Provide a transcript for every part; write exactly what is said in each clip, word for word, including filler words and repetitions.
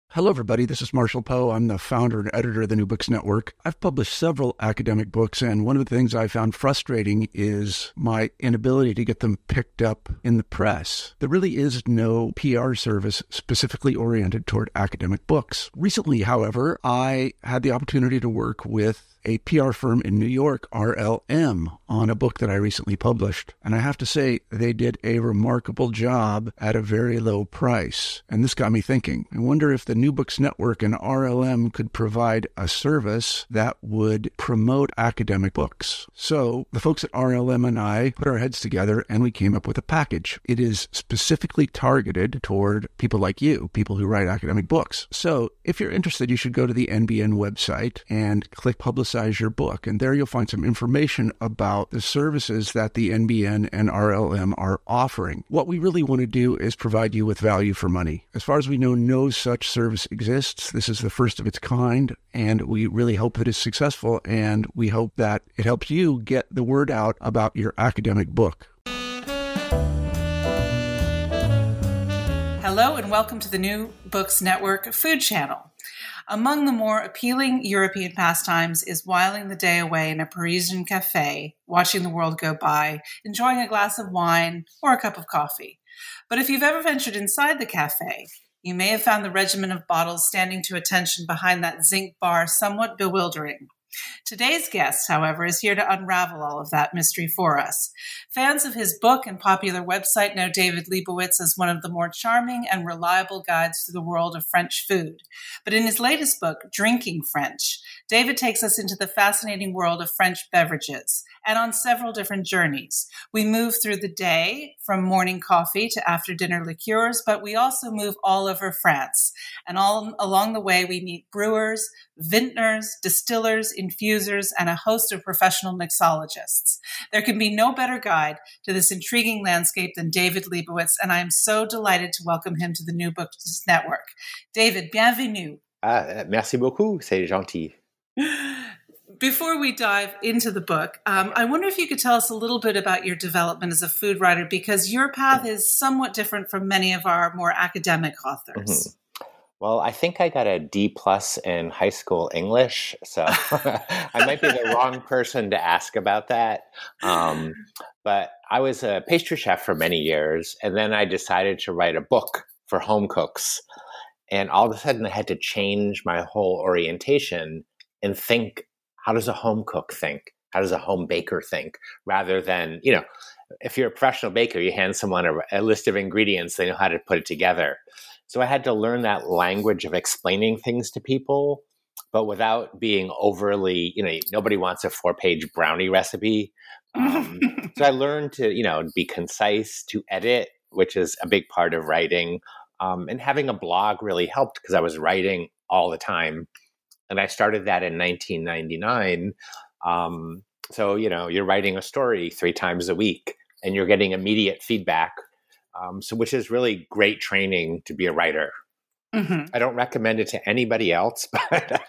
Hello, everybody. This is Marshall Poe. I'm the founder and editor of the New Books Network. I've published several academic books, and one of the things I found frustrating is my inability to get them picked up in the press. There really is no P R service specifically oriented toward academic books. Recently, however, I had the opportunity to work with a P R firm in New York, R L M, on a book that I recently published. And I have to say, they did a remarkable job at a very low price. And this got me thinking. I wonder if the New Books Network and R L M could provide a service that would promote academic books. So the folks at R L M and I put our heads together and we came up with a package. It is specifically targeted toward people like you, people who write academic books. So if you're interested, you should go to the N B N website and click Publicize your book. And there you'll find some information about the services that the N B N and R L M are offering. What we really want to do is provide you with value for money. As far as we know, no such service exists. This is the first of its kind, and we really hope that it's successful, and we hope that it helps you get the word out about your academic book. Hello, and welcome to the New Books Network Food Channel. Among the more appealing European pastimes is whiling the day away in a Parisian cafe, watching the world go by, enjoying a glass of wine or a cup of coffee. But if you've ever ventured inside the cafe, you may have found the regimen of bottles standing to attention behind that zinc bar somewhat bewildering. Today's guest, however, is here to unravel all of that mystery for us. Fans of his book and popular website know David Leibowitz as one of the more charming and reliable guides to the world of French food. But in his latest book, Drinking French, David takes us into the fascinating world of French beverages and on several different journeys. We move through the day from morning coffee to after-dinner liqueurs, but we also move all over France. And all along the way, we meet brewers, vintners, distillers, infusers, and a host of professional mixologists. There can be no better guide to this intriguing landscape than David Leibowitz, and I am so delighted to welcome him to the New Books Network. David, bienvenue. Ah, merci beaucoup, c'est gentil. Before we dive into the book, um, I wonder if you could tell us a little bit about your development as a food writer, because your path is somewhat different from many of our more academic authors. Mm-hmm. Well, I think I got a D plus in high school English, so I might be the wrong person to ask about that. Um, but I was a pastry chef for many years, and then I decided to write a book for home cooks. And all of a sudden, I had to change my whole orientation and think, how does a home cook think? How does a home baker think? Rather than, you know, if you're a professional baker, you hand someone a, a list of ingredients, they know how to put it together. So I had to learn that language of explaining things to people, but without being overly, you know, nobody wants a four-page brownie recipe. Um, so I learned to, you know, be concise, to edit, which is a big part of writing. Um, and having a blog really helped because I was writing all the time. And I started that in nineteen ninety-nine. Um, so, you know, you're writing a story three times a week and you're getting immediate feedback. Um, so, which is really great training to be a writer. Mm-hmm. I don't recommend it to anybody else, but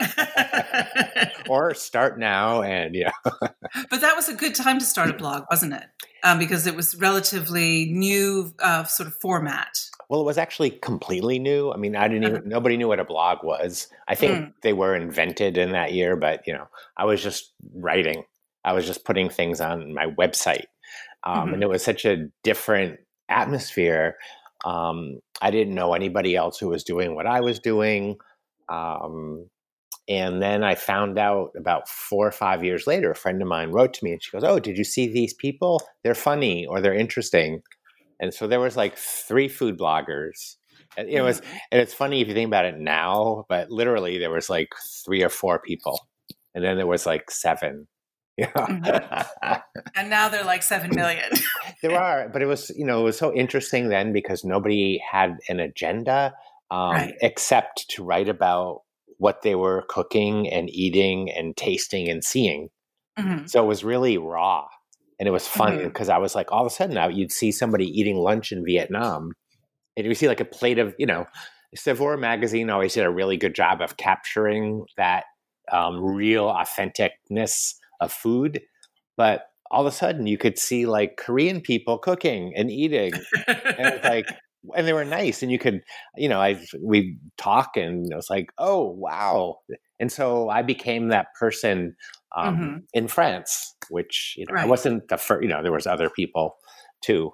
or start now and yeah. But that was a good time to start a blog, wasn't it? Um, because it was relatively new uh, sort of format. Well, it was actually completely new. I mean, I didn't even, uh-huh. nobody knew what a blog was. I think mm. they were invented in that year, but you know, I was just writing. I was just putting things on my website. Um, mm-hmm. And it was such a different atmosphere. Um, I didn't know anybody else who was doing what I was doing. Um, and then I found out about four or five years later, a friend of mine wrote to me and she goes, "Oh, did you see these people? They're funny or they're interesting." And so there was like three food bloggers. And it was, and it's funny if you think about it now, but literally there was like three or four people. And then there was like seven. Yeah. Mm-hmm. And now they're like seven million. There are, but it was, you know, it was so interesting then because nobody had an agenda um, right. except to write about what they were cooking and eating and tasting and seeing. Mm-hmm. So it was really raw. And it was fun because mm-hmm. I was like, all of a sudden now you'd see somebody eating lunch in Vietnam and you see like a plate of, you know, Saveur magazine always did a really good job of capturing that um, real authenticness of food. But all of a sudden you could see like Korean people cooking and eating. And it's like, and they were nice, and you could, you know, I we talk, and it was like, oh wow, and so I became that person um, mm-hmm. in France, which you know right. I wasn't the first. You know, there was other people too.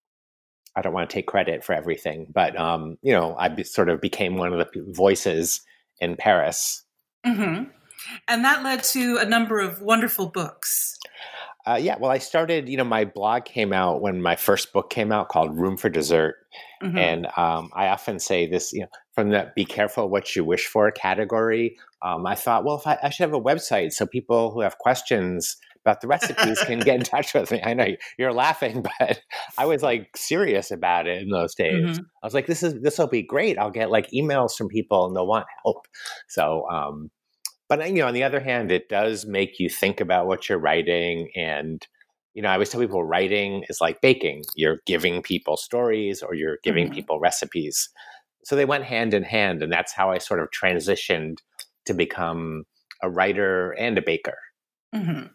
I don't want to take credit for everything, but um, you know, I be, sort of became one of the voices in Paris. Mm-hmm. And that led to a number of wonderful books. Uh, yeah, well, I started, you know, my blog came out when my first book came out called Room for Dessert. Mm-hmm. And um, I often say this, you know, from the be careful what you wish for category, um, I thought, well, if I, I should have a website so people who have questions about the recipes can get in touch with me. I know you're laughing, but I was like serious about it in those days. Mm-hmm. I was like, this is, this will be great. I'll get like emails from people and they'll want help. So, um, but, you know, on the other hand, it does make you think about what you're writing. And, you know, I always tell people writing is like baking. You're giving people stories or you're giving mm-hmm. people recipes. So they went hand in hand. And that's how I sort of transitioned to become a writer and a baker. Mm-hmm.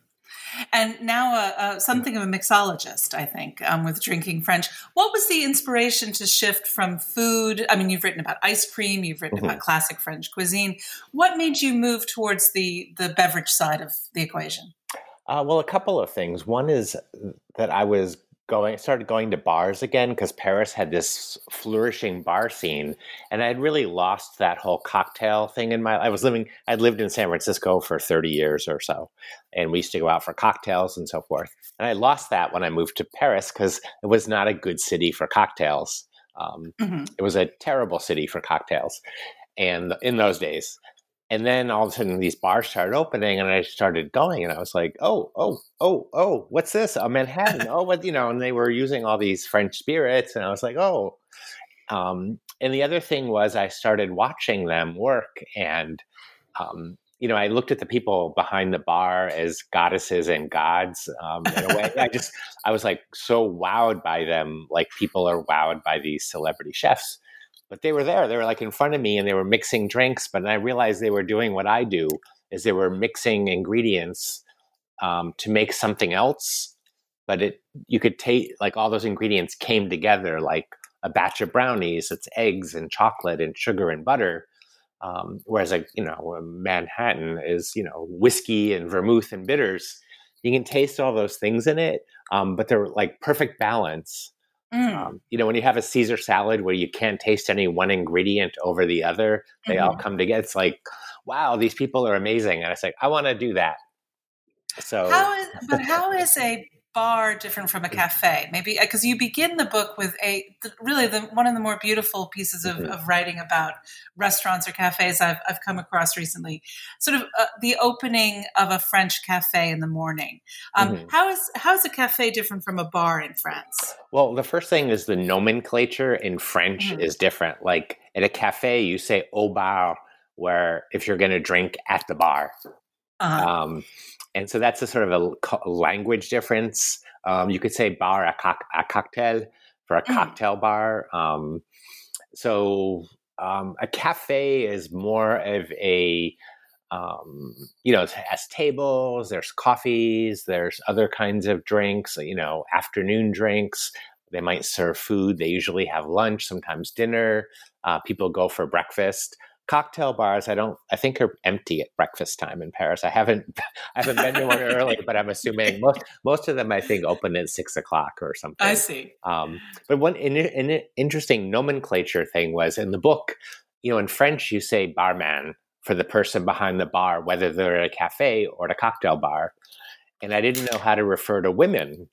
And now uh, uh, something of a mixologist, I think, um, with Drinking French. What was the inspiration to shift from food? I mean, you've written about ice cream, you've written mm-hmm. about classic French cuisine. What made you move towards the, the beverage side of the equation? Uh, well, a couple of things. One is that I was going, started going to bars again because Paris had this flourishing bar scene, and I had really lost that whole cocktail thing in my. I was living, I'd lived in San Francisco for thirty years or so, and we used to go out for cocktails and so forth. And I lost that when I moved to Paris because it was not a good city for cocktails. Um, mm-hmm. It was a terrible city for cocktails, and in those days. And then all of a sudden these bars started opening and I started going and I was like, oh, oh, oh, oh, what's this? A Manhattan. Oh, what, you know, and they were using all these French spirits. And I was like, oh, um, and the other thing was I started watching them work. And, um, you know, I looked at the people behind the bar as goddesses and gods um, in a way. I just, I was like so wowed by them. Like people are wowed by these celebrity chefs. But they were there. They were like in front of me and they were mixing drinks. But I realized they were doing what I do, is they were mixing ingredients um, to make something else. But it you could taste like all those ingredients came together like a batch of brownies. It's eggs and chocolate and sugar and butter. Um, whereas like, you know, Manhattan is, you know, whiskey and vermouth and bitters. You can taste all those things in it, um, but they're like perfect balance. Mm. Um, you know, when you have a Caesar salad where you can't taste any one ingredient over the other, they mm-hmm. all come together. It's like, wow, these people are amazing. And it's like, I want to do that. So, how is, but how is a bar different from a cafe? Maybe because you begin the book with a really the, one of the more beautiful pieces of, mm-hmm. of writing about restaurants or cafes I've, I've come across recently. Sort of uh, the opening of a French cafe in the morning. Um, mm-hmm. How is how is a cafe different from a bar in France? Well, the first thing is the nomenclature in French mm-hmm. is different. Like at a cafe, you say au bar, where if you're going to drink at the bar. Uh-huh. Um, and so that's a sort of a, co- language difference. Um, you could say bar à, co- à cocktail for a mm-hmm. cocktail bar. Um, so um, a cafe is more of a, um, you know, it has tables, there's coffees, there's other kinds of drinks, you know, afternoon drinks. They might serve food. They usually have lunch, sometimes dinner. Uh, people go for breakfast. Cocktail bars, I don't. I think are empty at breakfast time in Paris. I haven't. I haven't been to one early, but I'm assuming most most of them, I think, open at six o'clock or something. I see. Um, but one an, an interesting nomenclature thing was in the book. You know, in French, you say barman for the person behind the bar, whether they're at a cafe or at a cocktail bar. And I didn't know how to refer to women.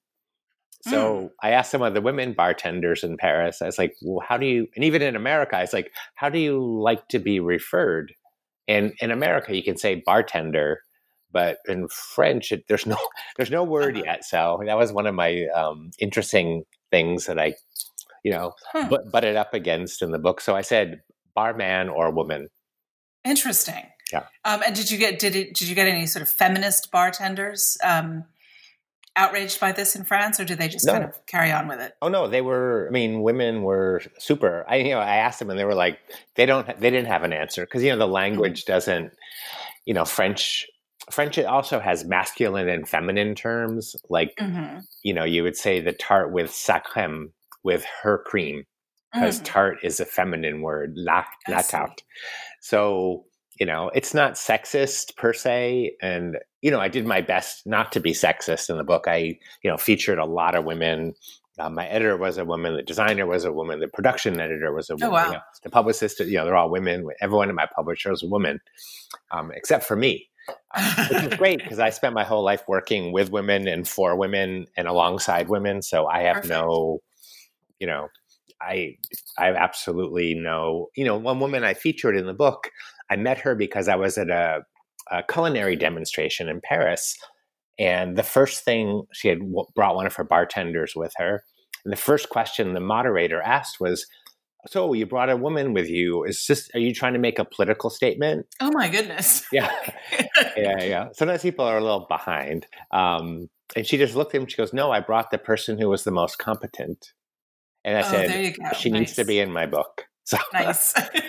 So mm. I asked some of the women bartenders in Paris, I was like, well, how do you, and even in America, I was like, how do you like to be referred? And in America, you can say bartender, but in French, it, there's no, there's no word uh-huh. yet. So that was one of my um, interesting things that I, you know, huh. but, butted up against in the book. So I said barman or woman. Interesting. Yeah. Um, and did you get, did it, did you get any sort of feminist bartenders um outraged by this in France, or did they just no. kind of carry on with it? Oh no, they were. I mean, women were super. I you know I asked them, and they were like, they don't. They didn't have an answer because you know the language mm-hmm. doesn't. You know, French. French also has masculine and feminine terms. Like mm-hmm. you know, you would say the tart with sa crème, with her cream, because Mm. tart is a feminine word, la, I la see. tarte. So, you know, it's not sexist per se. And, you know, I did my best not to be sexist in the book. I, you know, featured a lot of women. Uh, my editor was a woman. The designer was a woman. The production editor was a woman. Oh, wow. You know, the publicist, you know, they're all women. Everyone in my publisher is a woman, um, except for me, um, which is great because I spent my whole life working with women and for women and alongside women. So I have Perfect. no, you know, I I have absolutely no, you know, one woman I featured in the book, I met her because I was at a, a culinary demonstration in Paris. And the first thing, she had w- brought one of her bartenders with her. And the first question the moderator asked was, so you brought a woman with you. Is this, are you trying to make a political statement? Oh my goodness. Yeah. Yeah, yeah. Sometimes people are a little behind. Um, and she just looked at him. She goes, no, I brought the person who was the most competent. And I Oh, said, there you go. she nice. needs to be in my book. So, Nice.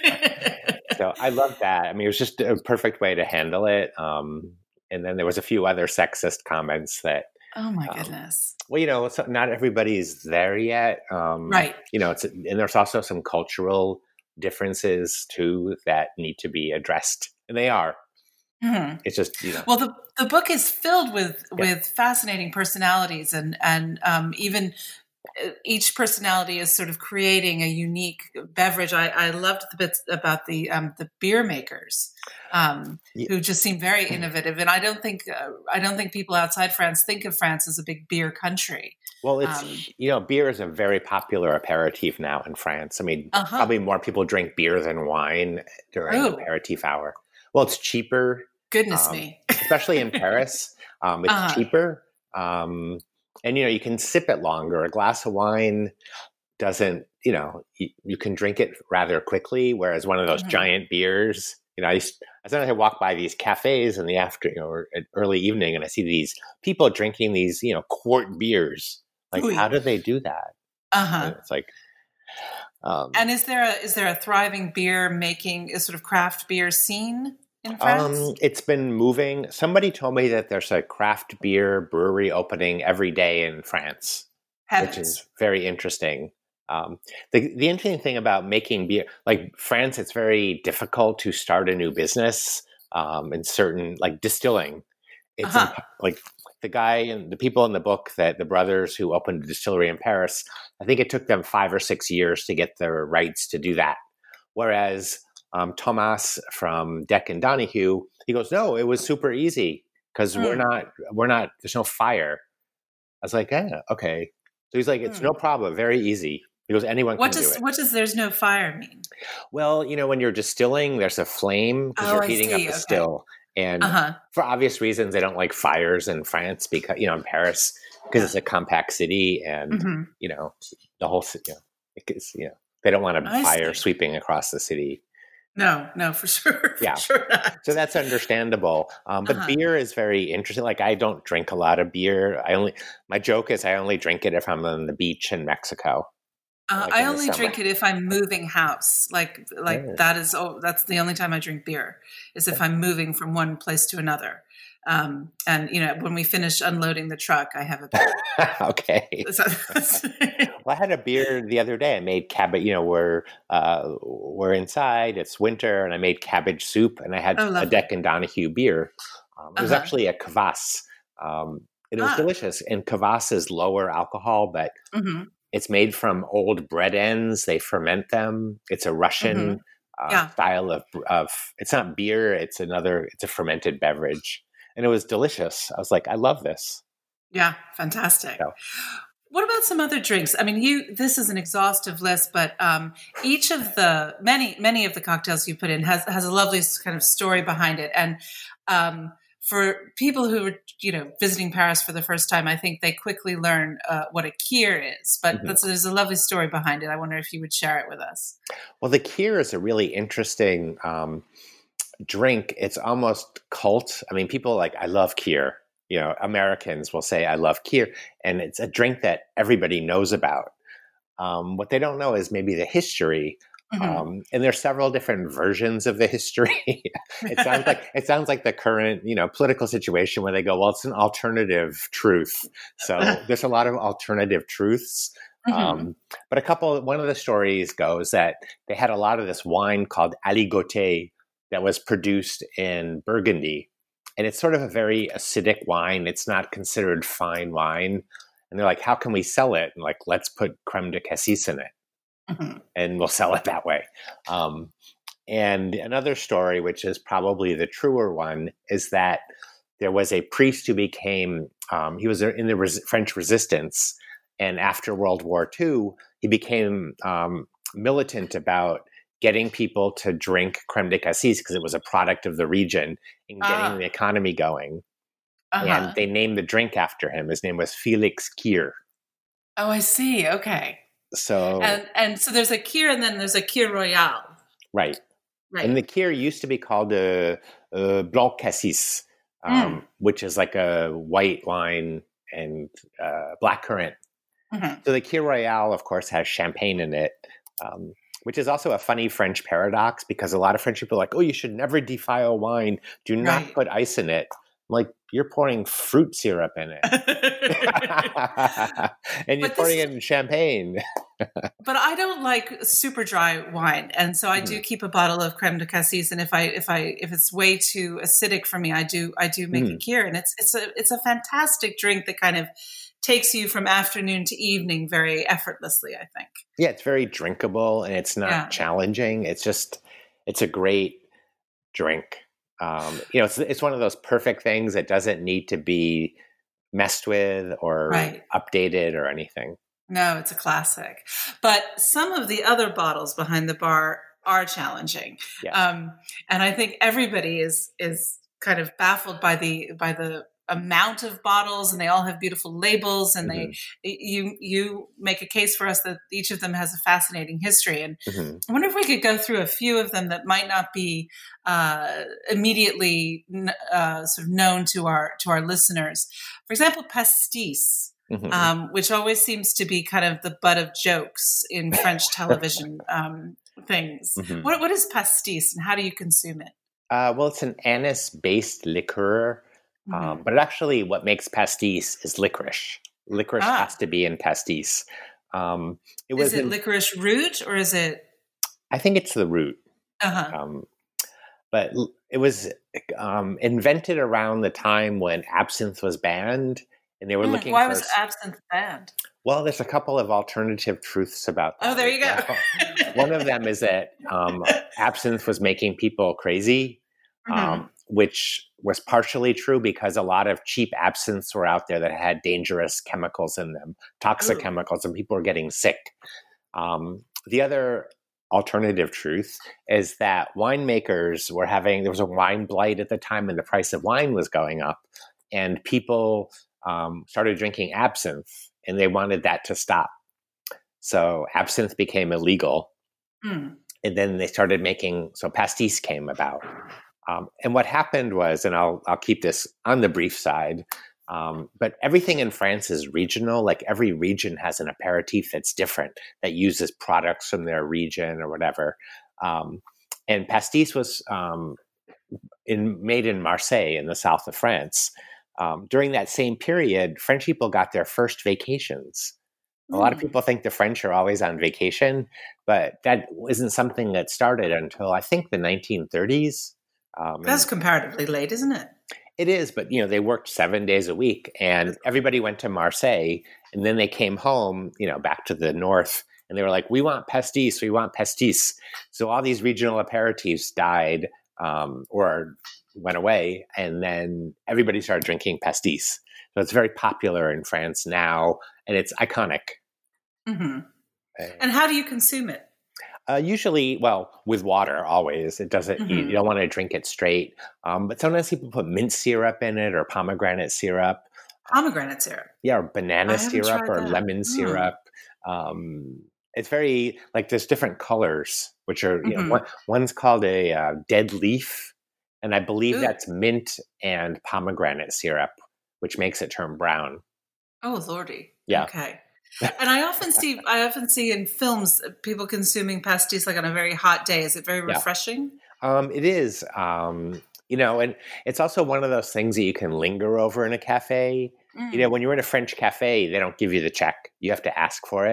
so I love that. I mean, it was just a perfect way to handle it. Um, and then there was a few other sexist comments that, Oh my um, goodness. well, you know, it's, not everybody's there yet. Um, Right. You know, it's, and there's also some cultural differences too that need to be addressed, and they are. Mhm. It's just, you know. Well, the the book is filled with Yeah. with fascinating personalities, and and um, even uh, each personality is sort of creating a unique beverage. I, I loved the bits about the um, the beer makers, um, Yeah. who just seem very innovative. And I don't think uh, I don't think people outside France think of France as a big beer country. Well, it's, Um, you know, beer is a very popular aperitif now in France. I mean, Uh-huh. probably more people drink beer than wine during Oh. aperitif hour. Well, it's cheaper, goodness um, me. especially in Paris. Um, it's Uh-huh. cheaper. Um, and, you know, you can sip it longer. A glass of wine doesn't, you know, you, you can drink it rather quickly, whereas one of those Mhm. giant beers, you know, I, used, I sometimes I walk by these cafes in the after, you know, or at early evening, and I see these people drinking these, you know, quart beers. Like, Ooh. how do they do that? Uh-huh. And it's like, um, And is there a is there a thriving beer making a sort of craft beer scene in France? um, it's been moving. Somebody told me that there's a craft beer brewery opening every day in France, Heavens. which is very interesting. Um, the the interesting thing about making beer, like France, it's very difficult to start a new business um, in certain, like distilling. It's Uh-huh. imp- like the guy and the people in the book, that the brothers who opened a distillery in Paris, I think it took them five or six years to get their rights to do that. Whereas um, Thomas from Deck and Donahue, he goes, no, it was super easy because we're Mm. not, we're not, there's no fire. I was like, yeah, okay. So he's like, it's Mm. no problem, very easy. He goes, anyone What can do does it. what does there's no fire mean? Well, you know, when you're distilling, there's a flame because Oh, you're I heating see. up a Okay. still. And Uh-huh. for obvious reasons, they don't like fires in France because, you know, in Paris, because Yeah. it's a compact city and, hmm you know, the whole city, you know, it's, you know, they don't want a I fire see. sweeping across the city. No, no, for sure. For Yeah. sure not. So that's understandable. Um, but Uh-huh. beer is very interesting. Like, I don't drink a lot of beer. I only, my joke is I only drink it if I'm on the beach in Mexico. Uh, like I in the only summer. drink it if I'm moving house. Like like Yeah. that is oh, that's the only time I drink beer is if I'm moving from one place to another. Um, and you know, when we finish unloading the truck, I have a beer. Okay. Well, I had a beer the other day. I made cabbage. You know, we're uh, we're inside. It's winter, and I made cabbage soup, and I had Oh, a lovely. Deck and Donahue beer. Um, it was Uh-huh. actually a kvass. Um, and it was Ah. delicious. And kvass is lower alcohol, but hmm it's made from old bread ends. They ferment them. It's a Russian uh, Yeah. style of of. It's not beer. It's another. It's a fermented beverage, and it was delicious. I was like, I love this. Yeah, fantastic. So. What about some other drinks? I mean, you this is an exhaustive list, but um, each of the many many of the cocktails you put in has has a lovely kind of story behind it. And um, for people who are you know visiting Paris for the first time, I think they quickly learn uh, what a kir is. But Mhm. that's, there's a lovely story behind it. I wonder if you would share it with us. Well, the kir is a really interesting um, drink. It's almost cult. I mean, people like, I love kir. You know, Americans will say, I love kir. And it's a drink that everybody knows about. Um, what they don't know is maybe the history. Mhm. Um, and there's several different versions of the history. It sounds like it sounds like the current, you know, political situation where they go, well, it's an alternative truth. So there's a lot of alternative truths. Mm-hmm. Um, but a couple, one of the stories goes that they had a lot of this wine called Aligoté that was produced in Burgundy. And it's sort of a very acidic wine. It's not considered fine wine. And they're like, how can we sell it? And like, let's put creme de cassis in it. Mm-hmm. And we'll sell it that way. Um, and another story, which is probably the truer one, is that there was a priest who became, um, he was in the res- French resistance. And after World War Two, he became um, militant about getting people to drink creme de cassis because it was a product of the region and getting Ah. the economy going. Uh-huh. And they named the drink after him. His name was Felix Kier. Oh, I see. Okay. So And and so there's a Kier and then there's a Kier Royal. right. Right. And the Kier used to be called a, a Blanc Cassis, um, Mm. which is like a white wine and uh, blackcurrant. Mm-hmm. So the Kier Royal, of course, has champagne in it, um, which is also a funny French paradox because a lot of French people are like, oh, you should never defile wine. Do not Right. put ice in it. I'm like, you're pouring fruit syrup in it. And you're But pouring this- it in champagne. But I don't like super dry wine, and so I do keep a bottle of creme de cassis. And if I if I if it's way too acidic for me, I do I do make a Kier, and it's it's a it's a fantastic drink that kind of takes you from afternoon to evening very effortlessly, I think. Yeah, it's very drinkable and it's not Yeah. challenging. It's just, it's a great drink. Um, you know, it's it's one of those perfect things that doesn't need to be messed with or Right. updated or anything. No, it's a classic. But some of the other bottles behind the bar are challenging. Yes. Um, and I think everybody is is kind of baffled by the by the amount of bottles, and they all have beautiful labels, and Mhm. they you you make a case for us that each of them has a fascinating history. And Mhm. I wonder if we could go through a few of them that might not be uh, immediately uh, sort of known to our to our listeners. For example, pastis. Mhm. Um, which always seems to be kind of the butt of jokes in French television um, things. Mhm. What, what is pastis, and how do you consume it? Uh, well, it's an anise-based liqueur, um, Mhm. but actually what makes pastis is licorice. Licorice Ah. has to be in pastis. Um, it was Is it in- licorice root, or is it? I think it's the root. Uh-huh. Um, but l- it was um, invented around the time when absinthe was banned, and they were Mm, looking why for. was absinthe banned? Well, there's a couple of alternative truths about that. Oh, there you as go. well. One of them is that um, absinthe was making people crazy, um, Mhm. which was partially true because a lot of cheap absinthes were out there that had dangerous chemicals in them, toxic Ooh. chemicals, and people were getting sick. Um, the other alternative truth is that winemakers were having, there was a wine blight at the time and the price of wine was going up, and people um, started drinking absinthe and they wanted that to stop. So absinthe became illegal. Mm. And then they started making, so pastis came about. Um, and what happened was, and I'll, I'll keep this on the brief side, um, but everything in France is regional. Like every region has an aperitif that's different, that uses products from their region or whatever. Um, and pastis was um, in, made in Marseille in the south of France. Um, during that same period, French people got their first vacations. A lot of Mm. people think the French are always on vacation, but that isn't something that started until I think the nineteen thirties. Um, That's and comparatively late, isn't it? it is, but you know, they worked seven days a week, and everybody went to Marseille, and then they came home, you know, back to the north, and they were like, "We want pastis, we want pastis." So all these regional aperitifs died um, or went away, and then everybody started drinking pastis. So it's very popular in France now, and it's iconic. hmm And how do you consume it? Uh, usually, well, with water, always. It doesn't. You, Mhm. you don't want to drink it straight. Um, but sometimes people put mint syrup in it or pomegranate syrup. Pomegranate syrup. Yeah, or banana I haven't syrup tried or that. lemon Mm. syrup. Um, it's very like there's different colors, which are you Mhm. know one, one's called a uh, dead leaf, and I believe Ooh. that's mint and pomegranate syrup, which makes it turn brown. Oh, Lordy. Yeah. Okay. And I often see, I often see in films uh, people consuming pastis like on a very hot day. Is it very Yeah. refreshing? Um, it is, um, you know, and it's also one of those things that you can linger over in a cafe. You know, Mm. when you're in a French cafe, they don't give you the check. You have to ask for it.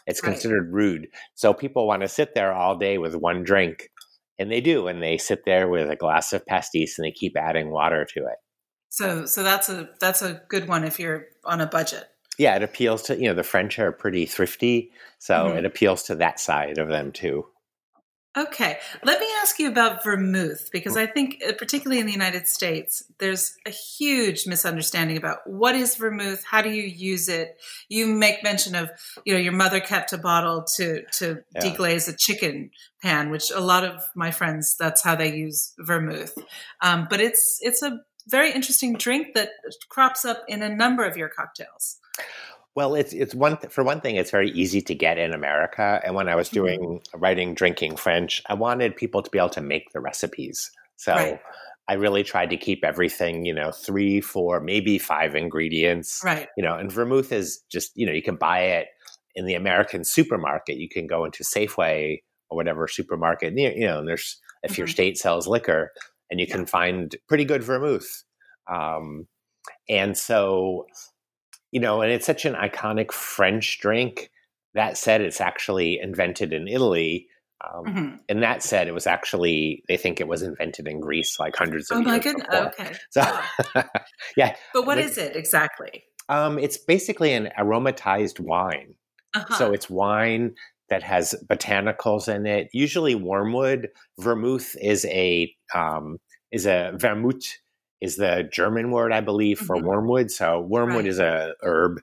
It's Right. considered rude. So people want to sit there all day with one drink, and they do, and they sit there with a glass of pastis and they keep adding water to it. So so that's a that's a good one if you're on a budget. Yeah, it appeals to, you know, the French are pretty thrifty, so Mhm. it appeals to that side of them too. Okay, let me ask you about vermouth, because I think, uh, particularly in the United States, there's a huge misunderstanding about what is vermouth, how do you use it. You make mention of, you know, your mother kept a bottle to to Yeah. deglaze a chicken pan, which a lot of my friends, that's how they use vermouth. Um, but it's it's a very interesting drink that crops up in a number of your cocktails. Well, it's it's one th- for one thing, it's very easy to get in America. And when I was Mhm. doing writing drinking French, I wanted people to be able to make the recipes. So Right. I really tried to keep everything, you know, three, four, maybe five ingredients. Right. You know, and vermouth is just, you know, you can buy it in the American supermarket. You can go into Safeway or whatever supermarket near, you know, and there's if your Mhm. state sells liquor, and you Yeah. can find pretty good vermouth. Um, and so you know, and it's such an iconic French drink. That said, it's actually invented in Italy. Um, Mhm. and that said, it was actually, they think it was invented in Greece like hundreds of Oh my years goodness. before. Okay. So, Wow. yeah. But what But, is it exactly? um, it's basically an aromatized wine. Uh-huh. So it's wine that has botanicals in it, usually wormwood. Vermouth is a, um, is a vermouth is the German word, I believe, for Mhm. wormwood. So wormwood Right. is a herb.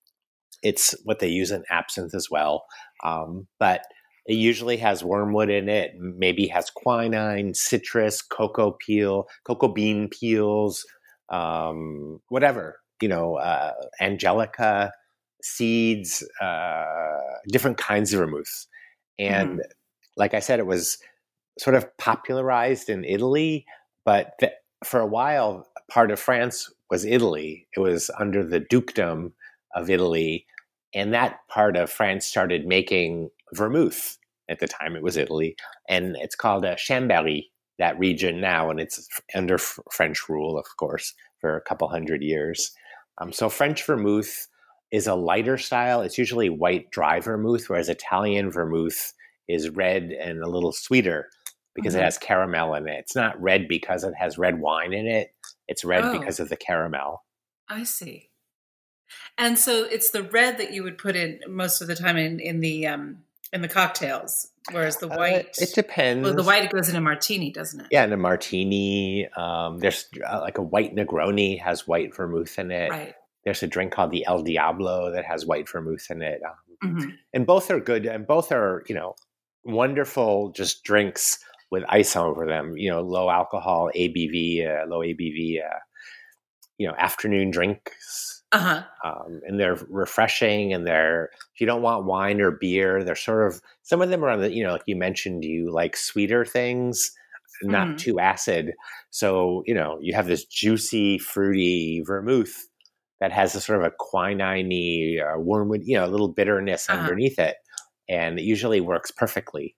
It's what they use in absinthe as well. Um, but it usually has wormwood in it, maybe has quinine, citrus, cocoa peel, cocoa bean peels, um, whatever, you know, uh, angelica, seeds, uh, different kinds of vermouth. And Mhm. like I said, it was sort of popularized in Italy, but th- for a while, part of France was Italy. It was under the dukedom of Italy, and that part of France started making vermouth. At the time, it was Italy, and it's called a Chambéry, that region now, and it's under f- French rule, of course, for a couple hundred years. Um, so French vermouth is a lighter style. It's usually white dry vermouth, whereas Italian vermouth is red and a little sweeter because it Mhm. has caramel in it. It's not red because it has red wine in it. It's red Oh, because of the caramel. I see. And so it's the red that you would put in most of the time in, in the um in the cocktails, whereas the Uh, white, it well, depends. the white goes in a martini, doesn't it? Yeah, and a martini. Um, there's uh, like a white Negroni has white vermouth in it. Right. There's a drink called the El Diablo that has white vermouth in it. Um, Mhm. and both are good, and both are, you know, wonderful just drinks with ice over them. You know, low alcohol, A B V, uh, low A B V. Uh, you know, afternoon drinks. Uh-huh. Um, and they're refreshing, and they're, if you don't want wine or beer, they're sort of, some of them are on the, you know, like you mentioned, you like sweeter things, not Mhm. too acid. So, you know, you have this juicy, fruity vermouth that has a sort of a quinine uh, wormwood, you know, a little bitterness Uh-huh. underneath it. And it usually works perfectly.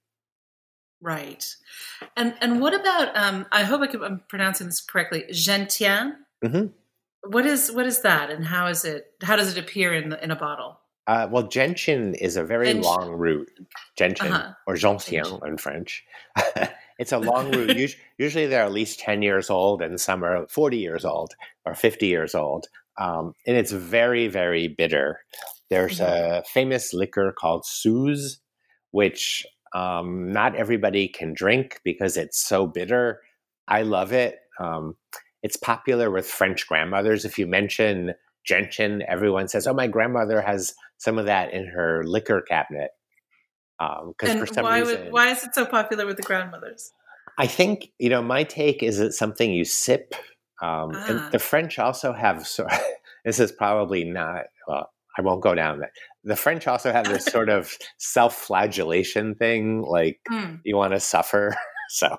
Right. And and what about um I hope I can, I'm pronouncing this correctly, gentian? hmm What is what is that, and how is it how does it appear in the, in a bottle? Uh, well, gentian is a very Gent- long root, gentian, Uh-huh. or gentian Gent- in French. It's a long root. Us- Usually they're at least ten years old, and some are forty years old or fifty years old. Um, and it's very, very bitter. There's Mhm. a famous liquor called Suze, which um, not everybody can drink because it's so bitter. I love it. Um, it's popular with French grandmothers. If you mention gentian, everyone says, "Oh, my grandmother has some of that in her liquor cabinet." Because for And some why would reason, why is it so popular with the grandmothers? I think, you know, my take is it's something you sip. Um, and Ah. the French also have, so, this is probably not, well, I won't go down that. The French also have this sort of self-flagellation thing, like Mm. you want to suffer. So,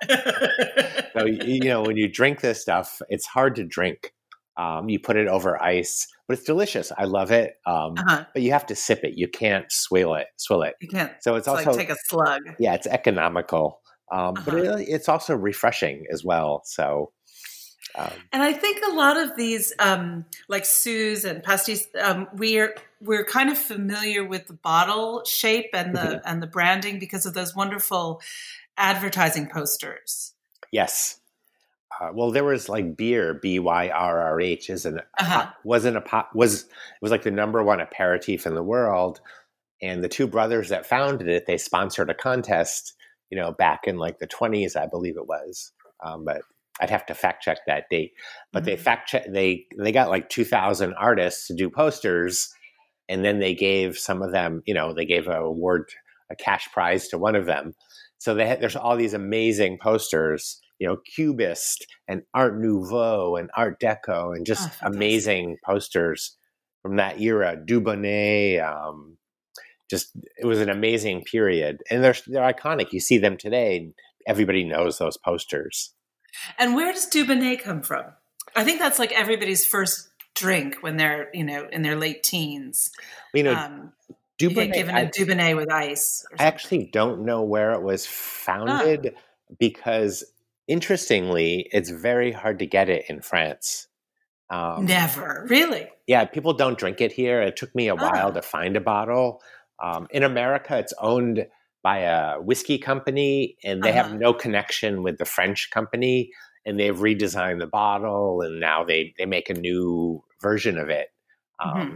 so, you know, when you drink this stuff, it's hard to drink. Um, you put it over ice, but it's delicious. I love it. Um, Uh-huh. but you have to sip it. You can't swill it, swill it. You can't. So it's It's like also, take a slug. yeah, it's economical. Um, but Uh-huh. it, it's also refreshing as well. So Um, And I think a lot of these, um, like Suze and pastis, um, we're we're kind of familiar with the bottle shape and the mm-hmm. and the branding because of those wonderful advertising posters. Yes. Uh, well, there was like beer, B Y R R H, is an Uh-huh. wasn't a pot was it was like the number one aperitif in the world, and the two brothers that founded it, they sponsored a contest, you know, back in like the twenties, I believe it was, um, but I'd have to fact check that date. But mm-hmm. they fact check they they got like two thousand artists to do posters, and then they gave some of them, you know, they gave a award, a cash prize to one of them. So they had, there's all these amazing posters, you know, Cubist and Art Nouveau and Art Deco and just oh, amazing posters from that era. Dubonnet, um, just it was an amazing period, and they're they're iconic. You see them today, and everybody knows those posters. And where does Dubonnet come from? I think that's like everybody's first drink when they're, you know, in their late teens. You know, um, Dubonnet, you get given a I, Dubonnet with ice. I actually don't know where it was founded huh. because, interestingly, it's very hard to get it in France. Um, Never. Really? Yeah, people don't drink it here. It took me a while oh. to find a bottle. Um, in America, it's owned by a whiskey company, and they uh-huh. have no connection with the French company, and they've redesigned the bottle, and now they, they make a new version of it. Um, mm-hmm.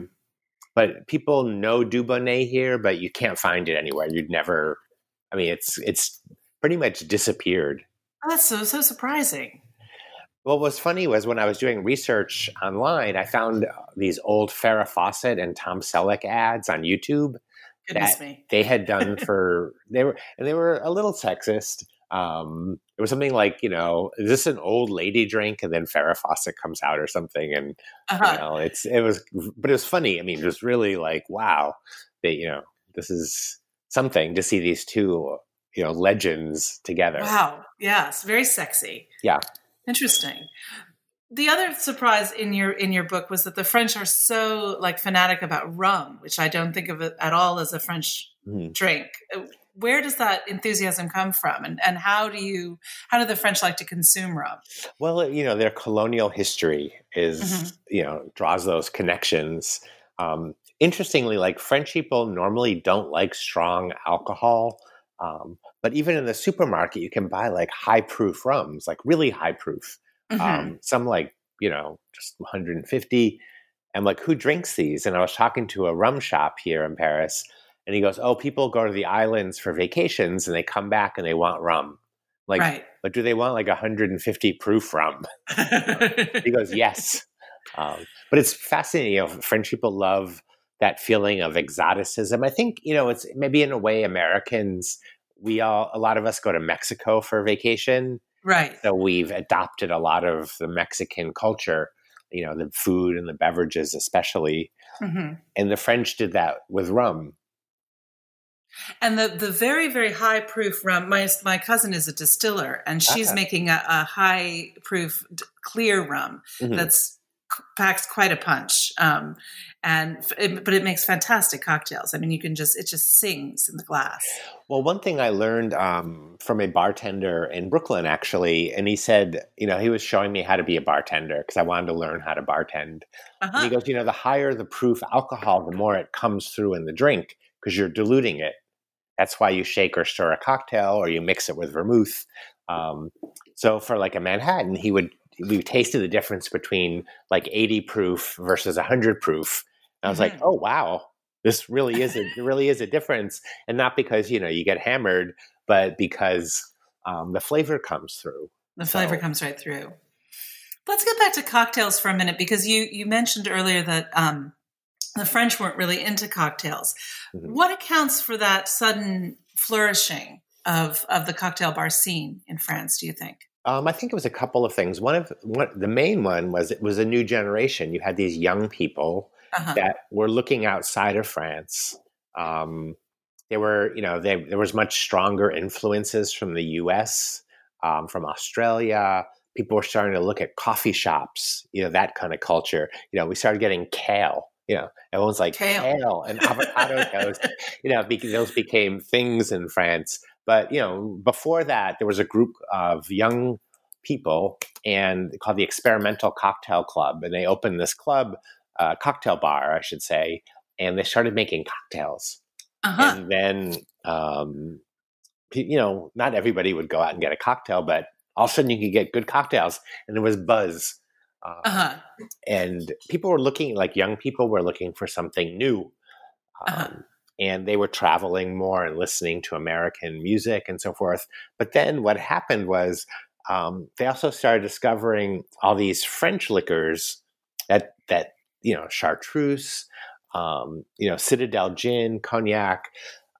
But people know Dubonnet here, but you can't find it anywhere. You'd never, I mean, it's it's pretty much disappeared. Oh, that's so, so surprising. What was funny was when I was doing research online, I found these old Farrah Fawcett and Tom Selleck ads on YouTube. Goodness that me. They had done for, they were, and they were a little sexist. Um, it was something like, you know, is this an old lady drink? And then Farrah Fawcett comes out or something. And, uh-huh. you know, it's, it was, but it was funny. I mean, it was really like, wow, they, you know, this is something to see these two, you know, legends together. Wow. Yes. Very sexy. Yeah. Interesting. The other surprise in your in your book was that the French are so like fanatic about rum, which I don't think of it at all as a French mm-hmm. drink. Where does that enthusiasm come from, and and how do you how do the French like to consume rum? Well, you know, their colonial history is mm-hmm. you know draws those connections. Um, interestingly, like French people normally don't like strong alcohol, um, but even in the supermarket, you can buy like high proof rums, like really high proof. Mm-hmm. Um, some like, you know, just one hundred fifty. I'm like, who drinks these? And I was talking to a rum shop here in Paris, and he goes, oh, people go to the islands for vacations and they come back and they want rum. Like, right. But do they want like one hundred fifty proof rum? He goes, yes. Um, but it's fascinating. You know, French people love that feeling of exoticism. I think, you know, it's maybe in a way Americans, we all, a lot of us go to Mexico for vacation. Right. So we've adopted a lot of the Mexican culture, you know, the food and the beverages especially. Mm-hmm. And the French did that with rum. And the, the very, very high proof rum, my my cousin is a distiller, and she's uh-huh. making a, a high proof clear rum mm-hmm. that's packs quite a punch. Um, and it, but it makes fantastic cocktails. I mean, you can just, it just sings in the glass. Well, one thing I learned um, from a bartender in Brooklyn, actually, and he said, you know, he was showing me how to be a bartender because I wanted to learn how to bartend. Uh-huh. And he goes, you know, the higher the proof alcohol, the more it comes through in the drink because you're diluting it. That's why you shake or stir a cocktail or you mix it with vermouth. Um, so for like a Manhattan, he would, we tasted the difference between like eighty proof versus one hundred proof. And I was mm-hmm. like, oh, wow, this really is a, it really is a difference. And not because, you know, you get hammered, but because um, the flavor comes through. The so. flavor comes right through. Let's get back to cocktails for a minute, because you, you mentioned earlier that um, the French weren't really into cocktails. Mm-hmm. What accounts for that sudden flourishing of, of the cocktail bar scene in France, do you think? Um, I think it was a couple of things. One of one, the main one was it was a new generation. You had these young people uh-huh. that were looking outside of France. Um, they were, you know, they, there was much stronger influences from the U S, um, from Australia. People were starting to look at coffee shops, you know, that kind of culture. You know, we started getting kale. You know, everyone's like kale, kale and avocado toast. You know, because those became things in France. But, you know, before that, there was a group of young people, and called the Experimental Cocktail Club. And they opened this club, uh, cocktail bar, I should say, and they started making cocktails. Uh-huh. And then, um, you know, not everybody would go out and get a cocktail, but all of a sudden you could get good cocktails, and there was buzz. Um, uh-huh. And people were looking, like young people were looking for something new. Um, uh-huh. And they were traveling more and listening to American music and so forth. But then what happened was um, they also started discovering all these French liquors that, that you know, chartreuse, um, you know, Citadel gin, cognac.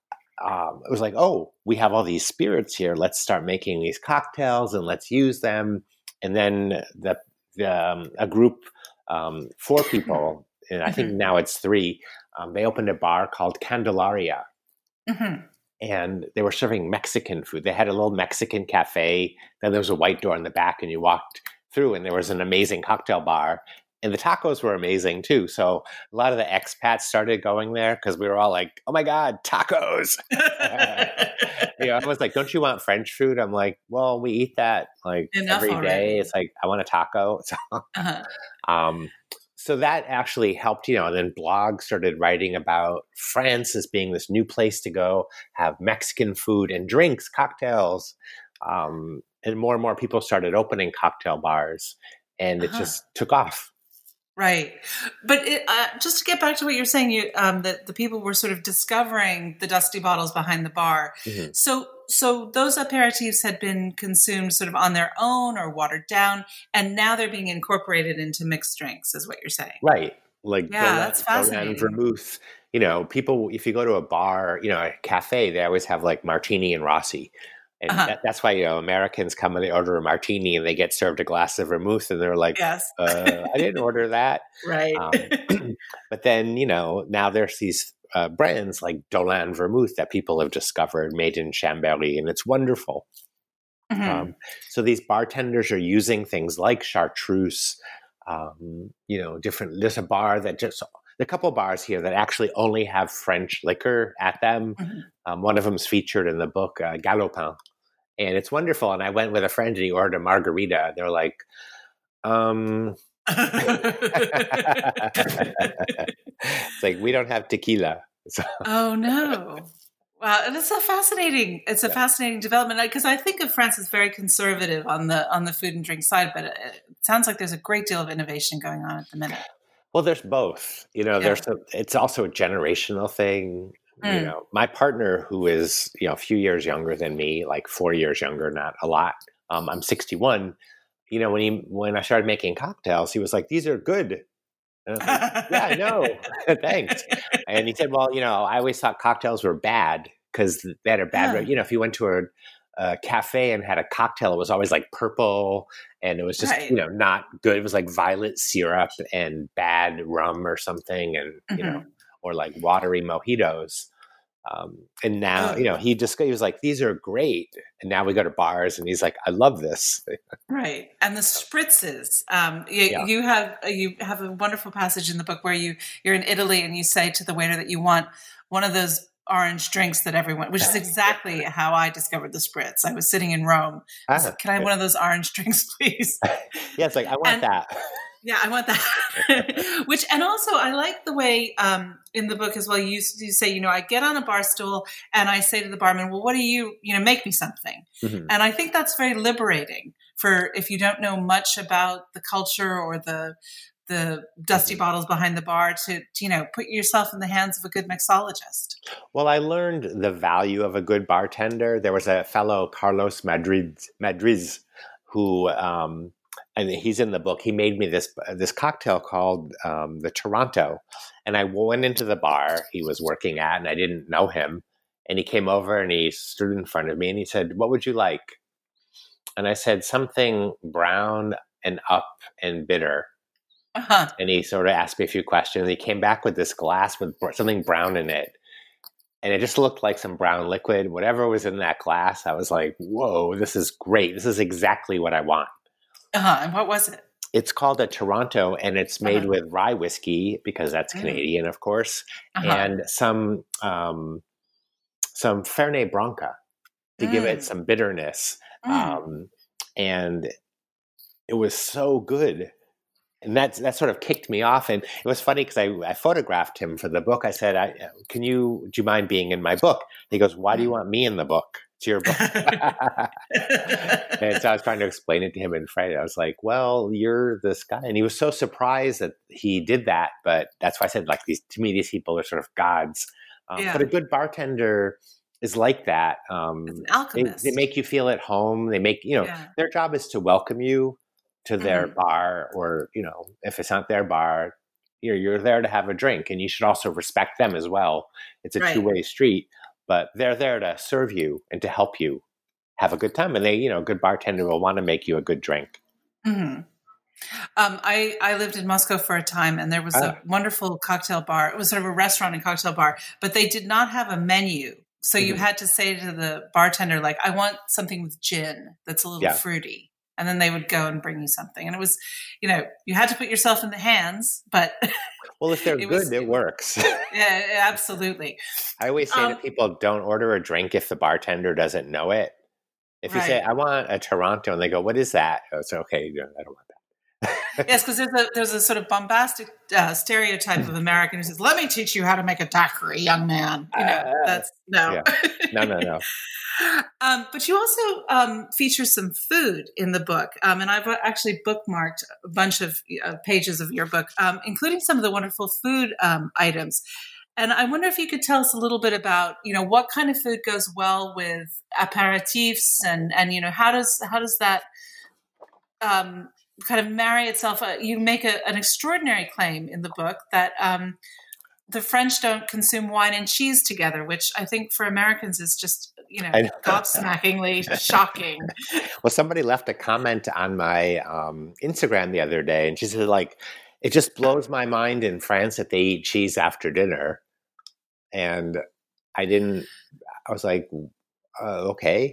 Um, it was like, oh, we have all these spirits here. Let's start making these cocktails and let's use them. And then the, the um, a group, um, four people, and I think now it's three, um, they opened a bar called Candelaria. Mm-hmm. And they were serving Mexican food. They had a little Mexican cafe. Then there was a white door in the back, and you walked through, and there was an amazing cocktail bar. And the tacos were amazing too. So a lot of the expats started going there because we were all like, oh my God, tacos. You know, I was like, don't you want French food? I'm like, well, we eat that like Enough every already. day. It's like, I want a taco. So, uh-huh. um, so that actually helped, you know, and then blogs started writing about France as being this new place to go, have Mexican food and drinks, cocktails. Um, and more and more people started opening cocktail bars, and uh-huh. it just took off. Right. But it, uh, just to get back to what you're saying, you, um, that the people were sort of discovering the dusty bottles behind the bar. Mm-hmm. So so those aperitifs had been consumed sort of on their own or watered down, and now they're being incorporated into mixed drinks, is what you're saying. Right. Like, yeah, Dolan, that's fascinating. Dolan vermouth. You know, people, if you go to a bar, you know, a cafe, they always have like martini and Rossi. And uh-huh. that, that's why, you know, Americans come and they order a martini and they get served a glass of vermouth, and they're like, yes. uh, I didn't order that. Right. Um, but then, you know, now there's these uh, brands like Dolan Vermouth that people have discovered made in Chambéry, and it's wonderful. Mm-hmm. Um, so these bartenders are using things like chartreuse, um, you know, different, there's a bar that just, a couple bars here that actually only have French liquor at them. Mm-hmm. Um, one of them is featured in the book, uh, Galopin. And it's wonderful. And I went with a friend and he ordered a margarita. They're like, um, it's like, we don't have tequila. So. Oh, no. Wow. And it's so fascinating. It's a yeah. fascinating development, because I think of France as very conservative on the, on the food and drink side, but it, it sounds like there's a great deal of innovation going on at the minute. Well, there's both, you know, yeah. there's a, it's also a generational thing. Mm. You know, my partner, who is, you know, a few years younger than me, like four years younger, not a lot. Um, I'm sixty-one. You know, when he, when I started making cocktails, he was like, these are good. And I was like, yeah, I know. Thanks. And he said, well, you know, I always thought cocktails were bad because they had a bad, yeah. you know, if you went to a, a cafe and had a cocktail, it was always like purple, and it was just, right. you know, not good. It was like violet syrup and bad rum or something, and, mm-hmm. you know, or like watery mojitos. Um, and now, oh. you know, he just, he was like, these are great. And now we go to bars and he's like, I love this. Right. And the spritzes, um, you, yeah. you have, you have a wonderful passage in the book where you, you're in Italy and you say to the waiter that you want one of those orange drinks that everyone, which is exactly how I discovered the spritz. I was sitting in Rome. I was ah, like, can I have one of those orange drinks, please? Yeah, it's like, I want and, that. Yeah, I want that. Which, and also I like the way um, in the book as well, you, you say, you know, I get on a bar stool and I say to the barman, well, what do you, you know, make me something. Mm-hmm. And I think that's very liberating for, if you don't know much about the culture or the, the dusty mm-hmm. bottles behind the bar, to, to, you know, put yourself in the hands of a good mixologist. Well, I learned the value of a good bartender. There was a fellow, Carlos Madrid, Madriz, who, um, and he's in the book, he made me this this cocktail called um, the Toronto. And I went into the bar he was working at, and I didn't know him. And he came over and he stood in front of me and he said, what would you like? And I said, something brown and up and bitter. Uh-huh. And he sort of asked me a few questions. He came back with this glass with something brown in it. And it just looked like some brown liquid. Whatever was in that glass, I was like, whoa, this is great. This is exactly what I want. Uh-huh. And what was it? It's called a Toronto, and it's made uh-huh. with rye whiskey, because that's mm. Canadian, of course, uh-huh. and some um, some Fernet Branca to mm. give it some bitterness. Mm. Um, and it was so good. And that's, that sort of kicked me off. And it was funny because I, I photographed him for the book. I said, I, can you, do you mind being in my book? He goes, why do you want me in the book? It's your book. And so I was trying to explain it to him in French. I was like, well, you're this guy. And he was so surprised that he did that. But that's why I said, like, these, to me, these people are sort of gods. Um, yeah. But a good bartender is like that. Um, it's an alchemist. They, they make you feel at home. They make, you know, yeah. their job is to welcome you to their mm. bar, or, you know, if it's not their bar, you're, you're there to have a drink, and you should also respect them as well. It's a right. two-way street, but they're there to serve you and to help you have a good time. And they, you know, a good bartender will want to make you a good drink. Mm-hmm. Um, I, I lived in Moscow for a time, and there was ah. a wonderful cocktail bar. It was sort of a restaurant and cocktail bar, but they did not have a menu. So mm-hmm. you had to say to the bartender, like, I want something with gin that's a little yeah. fruity. And then they would go and bring you something. And it was, you know, you had to put yourself in the hands, but... Well, if they're it good, was, it works. Yeah, absolutely. I always say um, to people, don't order a drink if the bartender doesn't know it. If you right. say, I want a Toronto, and they go, what is that? Oh, it's okay, I don't want that. Yes, because there's a, there's a sort of bombastic uh, stereotype of American who says, let me teach you how to make a daiquiri, young man. You know, uh, that's, no. Yeah. No, no, no. Um, but you also um, feature some food in the book, um, and I've actually bookmarked a bunch of uh, pages of your book, um, including some of the wonderful food um, items. And I wonder if you could tell us a little bit about, you know, what kind of food goes well with aperitifs, and and you know, how does how does that um, kind of marry itself? Uh, you make a, an extraordinary claim in the book that um, the French don't consume wine and cheese together, which I think for Americans is just, you know, know. gobsmackingly shocking. Well, somebody left a comment on my um, Instagram the other day, and she said, like, it just blows my mind in France that they eat cheese after dinner. And I didn't, I was like, uh, okay.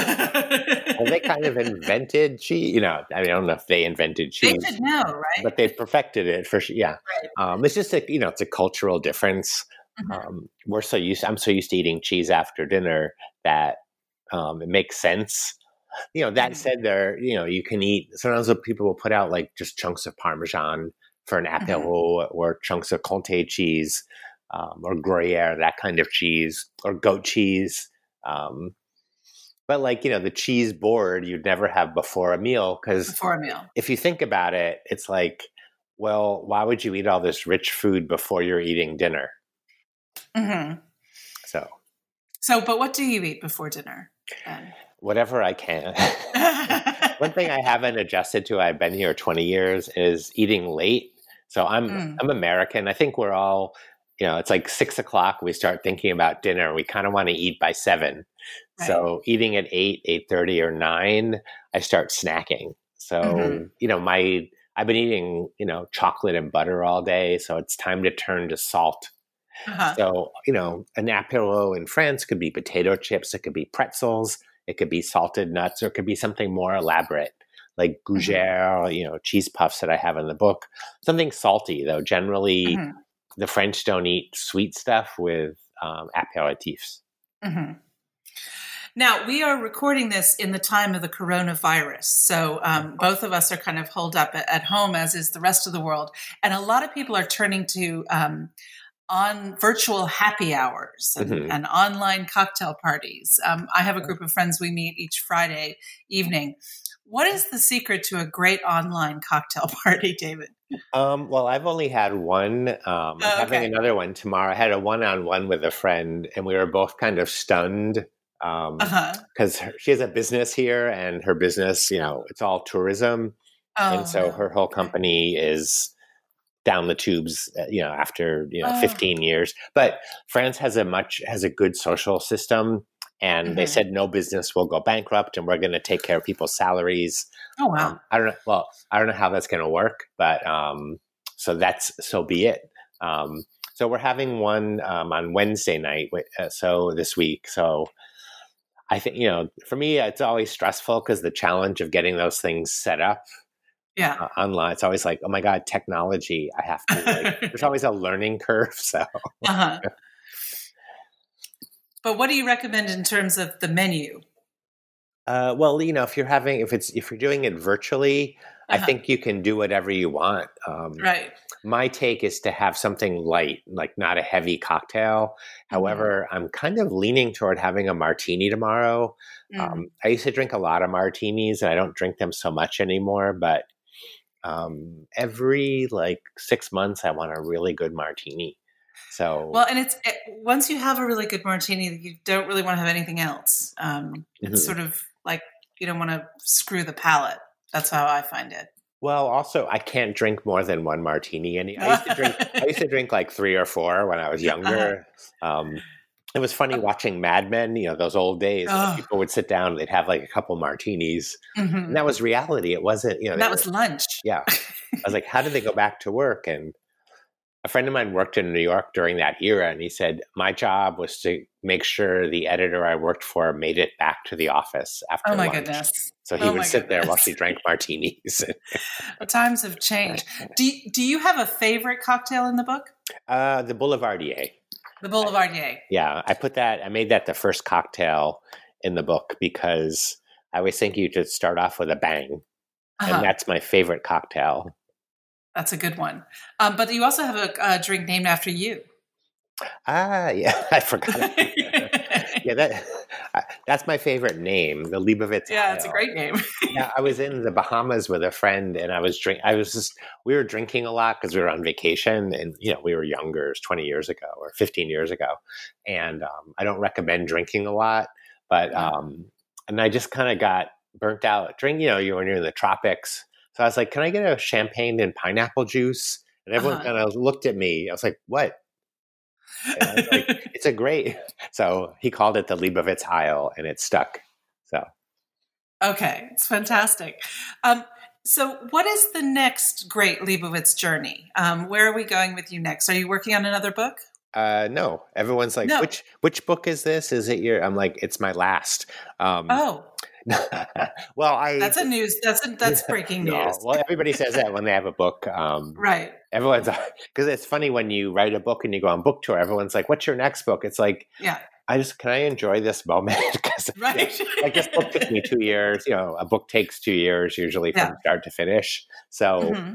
And they kind of invented cheese, you know, I mean, I don't know if they invented cheese. They should know, right? But they perfected it for sure. Yeah. Right. Um, it's just a, you know, it's a cultural difference. Mm-hmm. Um, we're so used, I'm so used to eating cheese after dinner that um, it makes sense. You know, that mm-hmm. said, there, you know, you can eat, sometimes people will put out like just chunks of Parmesan for an apéro, mm-hmm. or chunks of Comté cheese, um, or Gruyere, that kind of cheese, or goat cheese. Um, but like, you know, the cheese board you'd never have before a meal, because before a meal, if you think about it, it's like, well, why would you eat all this rich food before you're eating dinner? Mm-hmm. So, so, but what do you eat before dinner then? Whatever I can. One thing I haven't adjusted to, I've been here twenty years, is eating late. So I'm, mm. I'm American. I think we're all, you know, it's like six o'clock. We start thinking about dinner. We kind of want to eat by seven. Right. So eating at eight, eight thirty, or nine, I start snacking. So, mm-hmm. you know, my, I've been eating, you know, chocolate and butter all day. So it's time to turn to salt. Uh-huh. So, you know, an apéro in France could be potato chips. It could be pretzels. It could be salted nuts, or it could be something more elaborate, like gougère, mm-hmm. you know, cheese puffs that I have in the book. Something salty, though. Generally, mm-hmm. the French don't eat sweet stuff with um, apéritifs. Mm-hmm. Now, we are recording this in the time of the coronavirus. So um, both of us are kind of holed up at, at home, as is the rest of the world. And a lot of people are turning to um, on virtual happy hours and, mm-hmm. and online cocktail parties. Um, I have a group of friends we meet each Friday evening. What is the secret to a great online cocktail party, David? Um, well, I've only had one. Um, I'm oh, okay. having another one tomorrow. I had a one-on-one with a friend, and we were both kind of stunned because um, uh-huh. she has a business here, and her business, you know, it's all tourism. Oh, and so her whole company is down the tubes, you know, after, you know, oh. fifteen years. But France has a much, has a good social system. And mm-hmm. they said no business will go bankrupt, and we're going to take care of people's salaries. Oh, wow. Um, I don't know. Well, I don't know how that's going to work, but um, so that's, so be it. Um, so we're having one um, on Wednesday night. Uh, so this week. So I think, you know, for me, it's always stressful because the challenge of getting those things set up yeah. uh, online, it's always like, oh my God, technology. I have to, like, there's always a learning curve. So. Uh-huh. But what do you recommend in terms of the menu? Uh, well, you know, if you're having, if it's, if you're doing it virtually, I think you can do whatever you want. Um, right. My take is to have something light, like not a heavy cocktail. Mm-hmm. However, I'm kind of leaning toward having a martini tomorrow. Mm. Um, I used to drink a lot of martinis, and I don't drink them so much anymore. But um, every like six months, I want a really good martini. So well, and it's it, once you have a really good martini, you don't really want to have anything else. Um, it's mm-hmm. sort of like you don't want to screw the palate. That's how I find it. Well, also, I can't drink more than one martini. And I used to drink, I used to drink like three or four when I was younger. Uh-huh. Um, it was funny watching Mad Men, you know, those old days. Oh. People would sit down and they'd have like a couple martinis. Mm-hmm. And that was reality. It wasn't, you know. That were, was lunch. Yeah. I was like, how did they go back to work? And a friend of mine worked in New York during that era. And he said, my job was to make sure the editor I worked for made it back to the office after Oh, my lunch. goodness. So he oh would sit goodness. there while she drank martinis. The times have changed. Do you, do you have a favorite cocktail in the book? Uh, the Boulevardier. The Boulevardier. Yeah, I put that, I made that the first cocktail in the book because I always think you should start off with a bang. Uh-huh. And that's my favorite cocktail. That's a good one. Um, but you also have a, a drink named after you. Ah, yeah, I forgot. yeah, that uh, that's my favorite name, the Leibovitz. Yeah, it's a great name. Yeah, I was in the Bahamas with a friend, and I was drink. I was just we were drinking a lot because we were on vacation, and you know we were younger, it was twenty years ago or fifteen years ago, and um, I don't recommend drinking a lot, but um, and I just kind of got burnt out. Drink, you know, you when you're in the tropics. So I was like, "Can I get a champagne and pineapple juice?" And everyone uh-huh. kind of looked at me. I was like, "What?" And I was like, it's a great. So he called it the Leibovitz Heil, and it stuck. So, okay, it's fantastic. Um, so, what is the next great Leibovitz journey? Um, where are we going with you next? Are you working on another book? Uh, no. Everyone's like, no. which which book is this? Is it your? I'm like, it's my last. Um, oh. well, I that's a news. That's a, that's breaking news. No. Well, everybody says that when they have a book, um, right? Everyone's because it's funny when you write a book and you go on book tour. Everyone's like, "What's your next book?" It's like, yeah, I just can I enjoy this moment because right. You know, like this book took me two years. You know, a book takes two years usually from yeah. start to finish. So. Mm-hmm.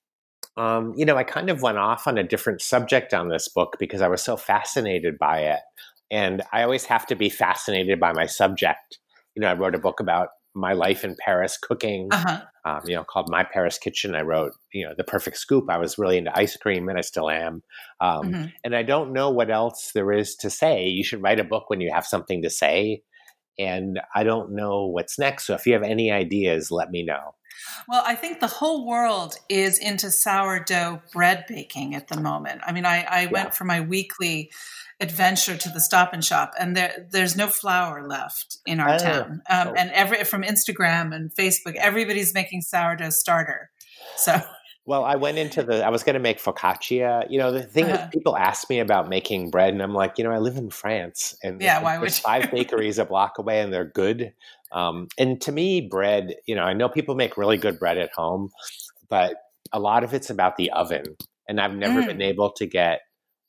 Um, you know, I kind of went off on a different subject on this book because I was so fascinated by it. And I always have to be fascinated by my subject. You know, I wrote a book about my life in Paris cooking, uh-huh. um, you know, called My Paris Kitchen. I wrote, you know, The Perfect Scoop. I was really into ice cream and I still am. Um, mm-hmm. And I don't know what else there is to say. You should write a book when you have something to say. And I don't know what's next. So if you have any ideas, let me know. Well, I think the whole world is into sourdough bread baking at the moment. I mean, I, I yeah. went for my weekly adventure to the Stop and Shop, and there there's no flour left in our oh, town. Um, oh. And every from Instagram and Facebook, everybody's making sourdough starter. So, well, I went into the. I was going to make focaccia. You know, the thing uh-huh. is, people ask me about making bread, and I'm like, you know, I live in France, and yeah, there's, why would there's you? five bakeries a block away, and they're good. Um, and to me, bread, you know, I know people make really good bread at home, but a lot of it's about the oven. And I've never mm. been able to get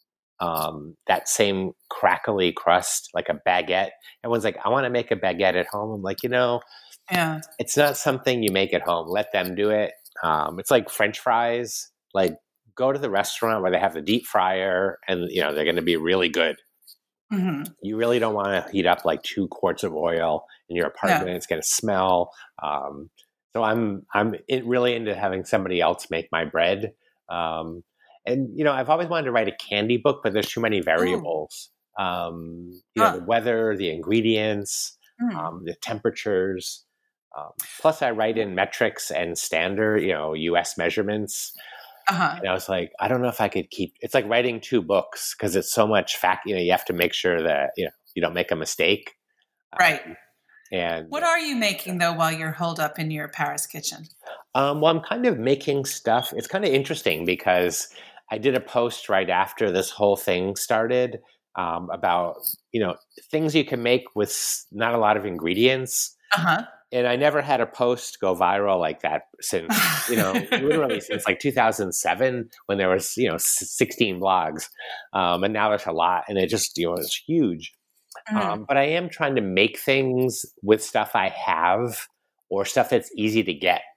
um, that same crackly crust, like a baguette. Everyone's like, I want to make a baguette at home. I'm like, you know, yeah, it's not something you make at home. Let them do it. Um, it's like French fries. Like, go to the restaurant where they have the deep fryer and, you know, they're going to be really good. Mm-hmm. You really don't want to heat up like two quarts of oil in your apartment. No. It's going to smell. Um, so I'm I'm it really into having somebody else make my bread. Um, and you know, I've always wanted to write a candy book, but there's too many variables. Um, you huh. know, the weather, the ingredients, mm. um, the temperatures. Um, plus, I write in metrics and standard, you know, U S measurements. Uh-huh. And I was like, I don't know if I could keep. It's like writing two books because it's so much fact. You know, you have to make sure that you know you don't make a mistake. Right. Um, and what are you making though while you're holed up in your Paris kitchen? Um, well, I'm kind of making stuff. It's kind of interesting because I did a post right after this whole thing started um, about you know things you can make with not a lot of ingredients. Uh huh. And I never had a post go viral like that since, you know, literally since like two thousand seven when there was, you know, sixteen blogs. Um, and now there's a lot and it just, you know, it's huge. Mm-hmm. Um, but I am trying to make things with stuff I have or stuff that's easy to get.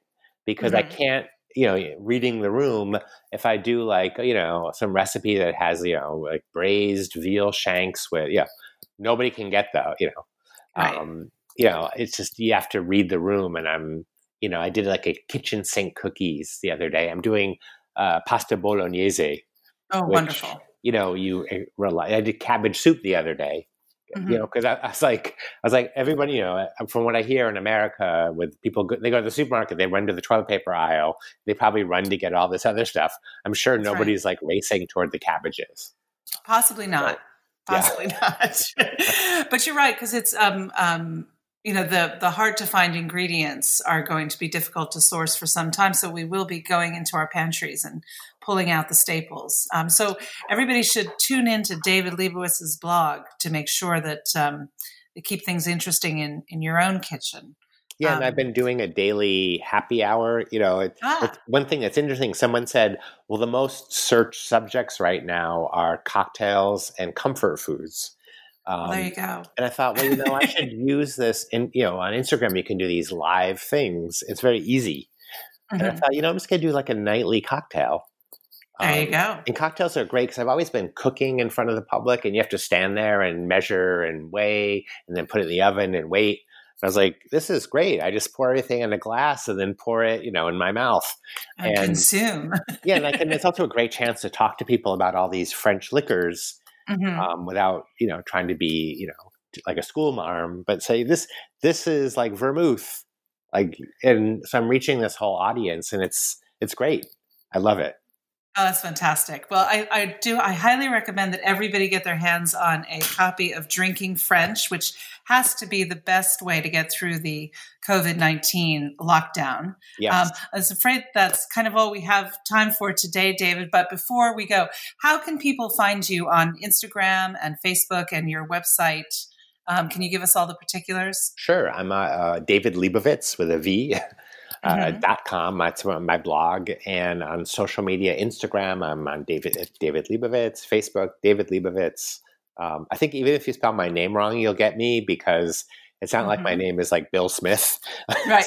because Mm-hmm. I can't, you know, reading the room, if I do like, you know, some recipe that has, you know, like braised veal shanks with, yeah, nobody can get that, you know. Right. Um, you know, it's just, you have to read the room. And I'm, you know, I did like a kitchen sink cookies the other day. I'm doing uh, pasta bolognese. Oh, which, wonderful. You know, you rely, I did cabbage soup the other day. Mm-hmm. You know, because I, I was like, I was like, everybody, you know, from what I hear in America, with people, go, they go to the supermarket, they run to the toilet paper aisle, they probably run to get all this other stuff. I'm sure That's nobody's right. like racing toward the cabbages. Possibly not. So, Possibly yeah. not. But you're right, because it's um um you know the the hard to find ingredients are going to be difficult to source for some time. So we will be going into our pantries and pulling out the staples. Um, so everybody should tune in to David Leibowitz's blog to make sure that um, they keep things interesting in in your own kitchen. Yeah, Um, and I've been doing a daily happy hour. You know, it, ah. it's one thing that's interesting. Someone said, well, the most searched subjects right now are cocktails and comfort foods. Um, well, there you go. And I thought, well, you know, I should use this. In, you know, on Instagram, you can do these live things. It's very easy. Mm-hmm. And I thought, you know, I'm just going to do like a nightly cocktail. There you Um, go. And cocktails are great because I've always been cooking in front of the public, and you have to stand there and measure and weigh and then put it in the oven and wait. I was like, this is great. I just pour everything in a glass and then pour it, you know, in my mouth. And, and consume. yeah, and, I can, it's also a great chance to talk to people about all these French liquors Mm-hmm. um, without, you know, trying to be, you know, like a school marm, but say this, this is like vermouth. Like, and so I'm reaching this whole audience, and it's, it's great. I love it. Oh, that's fantastic. Well, I, I do. I highly recommend that everybody get their hands on a copy of Drinking French, which has to be the best way to get through the COVID nineteen lockdown. Yes. Um, I was afraid that's kind of all we have time for today, David. But before we go, how can people find you on Instagram and Facebook and your website? Um, can you give us all the particulars? Sure. I'm uh, uh, David Leibovitz with a V. Uh, Mm-hmm. dot com. That's my blog. And on social media, Instagram, I'm on David David Leibovitz. Facebook, David Leibovitz. Um, I think even if you spell my name wrong, you'll get me, because it's not mm-hmm. like my name is like Bill Smith. Right.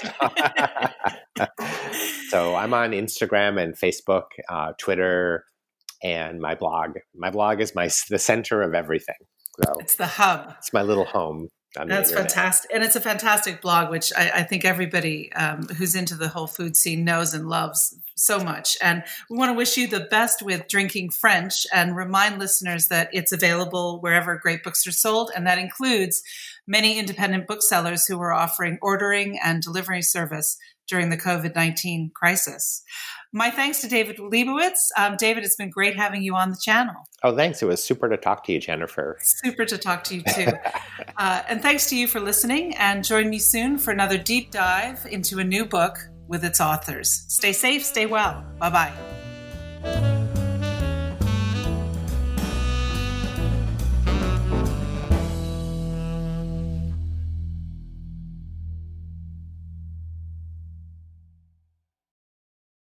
so, so I'm on Instagram and Facebook, uh, Twitter, and my blog. My blog is my the center of everything. So it's the hub. It's my little home. That's fantastic. And it's a fantastic blog, which I, I think everybody um, who's into the whole food scene knows and loves so much. And we want to wish you the best with Drinking French, and remind listeners that it's available wherever great books are sold. And that includes many independent booksellers who are offering ordering and delivery service during the COVID nineteen crisis. My thanks to David Leibowitz. Um, David, it's been great having you on the channel. Oh, thanks. It was super to talk to you, Jennifer. Super to talk to you, too. uh, and thanks to you for listening. And join me soon for another deep dive into a new book with its authors. Stay safe, stay well. Bye-bye.